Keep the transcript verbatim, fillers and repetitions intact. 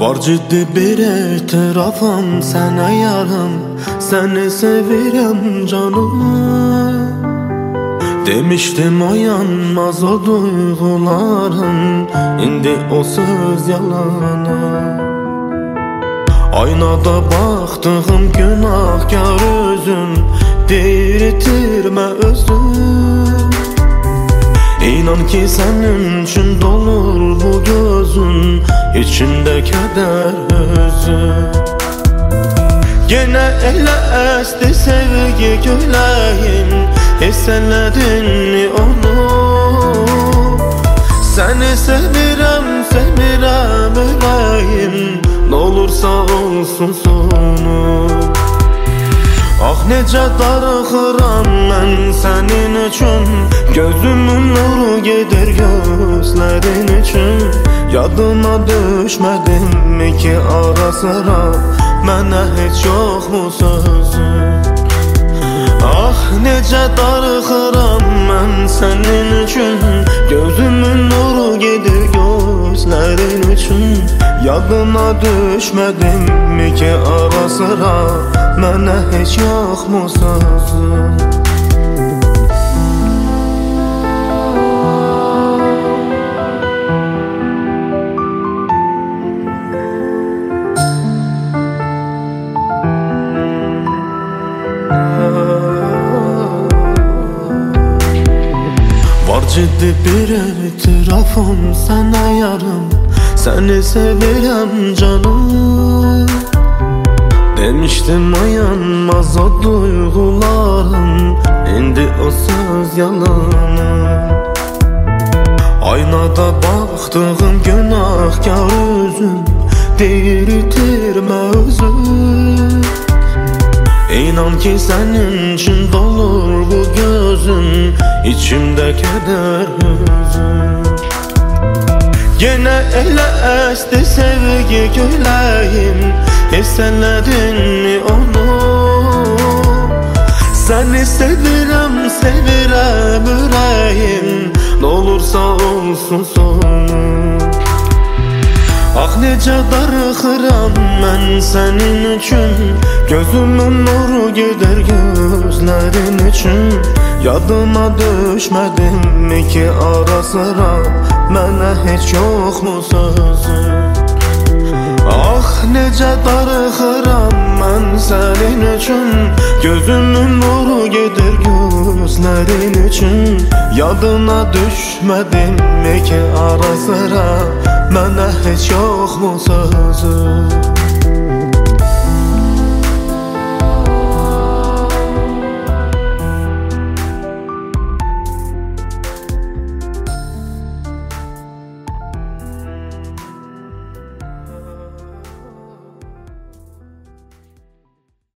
Var ciddi bir etirafım sana yarım, seni sevirem canım. Demiştim o yanmaz o duygularım, indi o söz yalana. Aynada baktığım günahkar özüm, değirtirme özüm. İnan ki senin için dolur bu gözün, içinde keder özüm. Gene ele esti sevgi güleyim, hissedin mi onu? Seni sevirem, sevirem öleyim, n'olursa olsun sonu. Ah necə darıxıram mən sənin üçün, gözümün nuru gedir gözlərin üçün. Yadıma düşmədimmi ki ara sıra mənə heç yox mu sözün? Ah necə darıxıram mən sənin üçün, gözümün nuru gedir gözlərin üçün. Yadıma düşmədimmi ki ara sıra mənə heç yox mu sözün? Var ciddi bir etirafım sana yarım, seni sevirem canım. Demiştim o yanmaz o duygularım, indi o söz yalanım. Aynada baktığım günahkar özüm, değirtirme özüm. İnan ki senin için dolur bu gözüm, içimde keder özüm. Gene ele esti sevgi güleyim, hissedin mi onu? Seni sevirem, sevirem yüreğim, n'olursa olsun sonu. Ah necə darıxıram mən sənin üçün, gözümün nuru gedir gözlərin üçün. Yadıma düşmədimmi ki ara sıra mənə heç yox mu sözün? Ah necə darıxıram mən sənin üçün, gözümün nuru gedir gözlərin üçün. Yadıma düşmədimmi ki ara sıra mənə heç yox mu sözün?